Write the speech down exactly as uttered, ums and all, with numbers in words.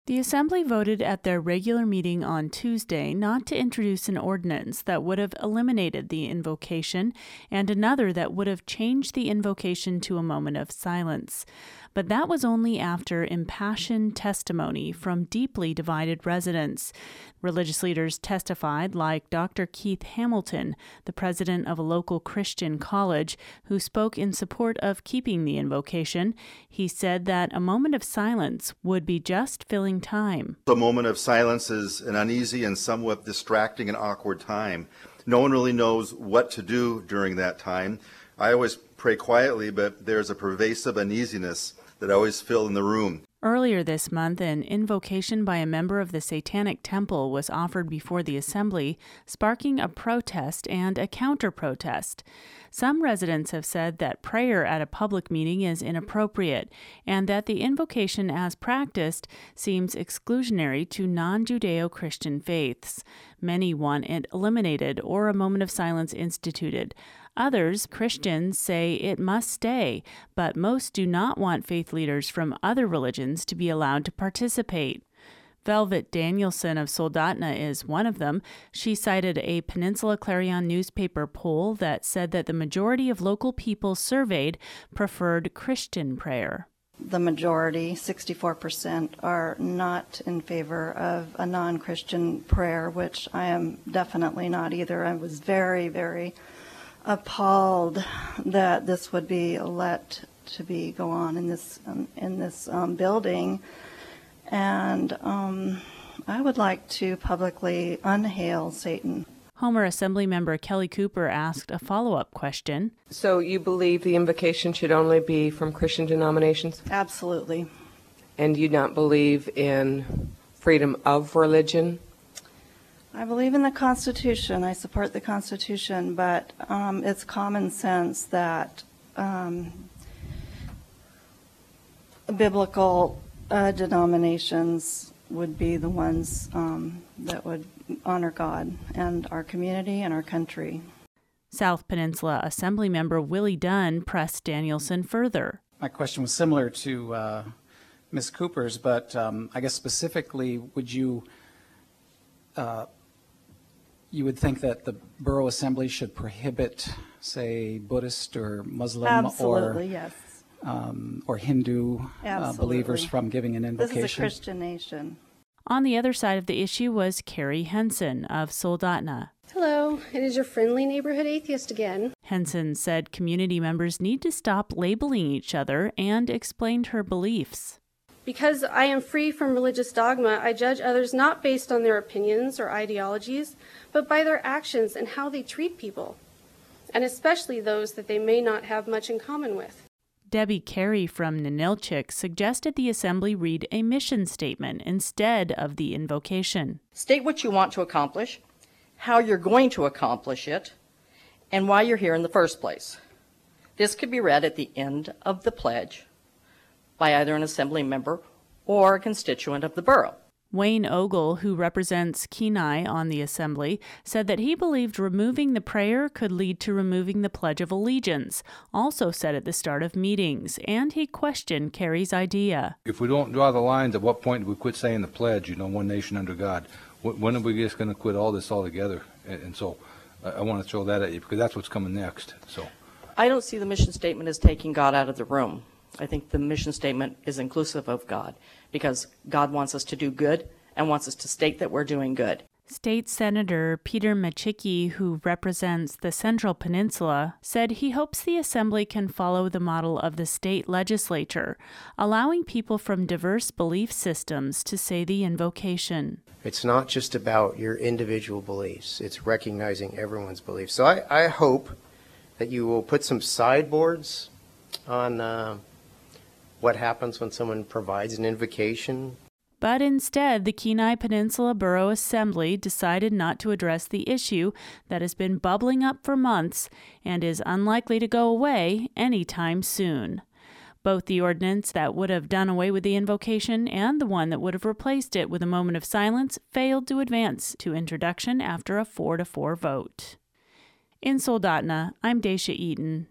The Assembly voted at their regular meeting on Tuesday not to introduce an ordinance that would have eliminated the invocation and another that would have changed the invocation to a moment of silence. But that was only after impassioned testimony from deeply divided residents. Religious leaders testified, like Doctor Keith Hamilton, the president of a local Christian college, who spoke in support of keeping the invocation. He said that a moment of silence would be just filling time. A moment of silence is an uneasy and somewhat distracting and awkward time. No one really knows what to do during that time. I always pray quietly, but there's a pervasive uneasiness that I always feel in the room. Earlier this month, an invocation by a member of the Satanic Temple was offered before the Assembly, sparking a protest and a counter-protest. Some residents have said that prayer at a public meeting is inappropriate and that the invocation as practiced seems exclusionary to non-Judeo-Christian faiths. Many want it eliminated or a moment of silence instituted. Others, Christians, say it must stay, but most do not want faith leaders from other religions to be allowed to participate. Velvet Danielson of Soldotna is one of them. She cited a Peninsula Clarion newspaper poll that said that the majority of local people surveyed preferred Christian prayer. The majority, sixty-four percent, are not in favor of a non-Christian prayer, which I am definitely not either. I was very, very appalled that this would be let to be go on in this um, in this um, building, and um, I would like to publicly unhail Satan. Homer Assemblymember Kelly Cooper asked a follow-up question. So you believe the invocation should only be from Christian denominations? Absolutely. And you don't believe in freedom of religion? I believe in the Constitution. I support the Constitution, but um, it's common sense that um, biblical uh, denominations would be the ones um, that would honor God and our community and our country. South Peninsula Assemblymember Willie Dunn pressed Danielson further. My question was similar to uh, Miz Cooper's, but um, I guess specifically, would you uh, you would think that the Borough Assembly should prohibit, say, Buddhist or Muslim Absolutely, or yes. um, or Hindu uh, believers from giving an invocation? This is a Christian nation. On the other side of the issue was Carrie Henson of Soldotna. Hello, it is your friendly neighborhood atheist again. Henson said community members need to stop labeling each other and explained her beliefs. Because I am free from religious dogma, I judge others not based on their opinions or ideologies, but by their actions and how they treat people, and especially those that they may not have much in common with. Debbie Carey from Ninilchik suggested the Assembly read a mission statement instead of the invocation. State what you want to accomplish, how you're going to accomplish it, and why you're here in the first place. This could be read at the end of the pledge by either an Assembly member or a constituent of the borough. Wayne Ogle, who represents Kenai on the Assembly, said that he believed removing the prayer could lead to removing the Pledge of Allegiance, also said at the start of meetings, and he questioned Carey's idea. If we don't draw the lines, at what point do we quit saying the pledge, you know, one nation under God? When are we just going to quit all this altogether? And so I want to throw that at you because that's what's coming next. So I don't see the mission statement as taking God out of the room. I think the mission statement is inclusive of God because God wants us to do good and wants us to state that we're doing good. State Senator Peter Machicki, who represents the Central Peninsula, said he hopes the Assembly can follow the model of the state legislature, allowing people from diverse belief systems to say the invocation. It's not just about your individual beliefs. It's recognizing everyone's beliefs. So I, I hope that you will put some sideboards on uh, what happens when someone provides an invocation. But instead, the Kenai Peninsula Borough Assembly decided not to address the issue that has been bubbling up for months and is unlikely to go away anytime soon. Both the ordinance that would have done away with the invocation and the one that would have replaced it with a moment of silence failed to advance to introduction after a four to four vote. In Soldotna, I'm Dacia Eaton.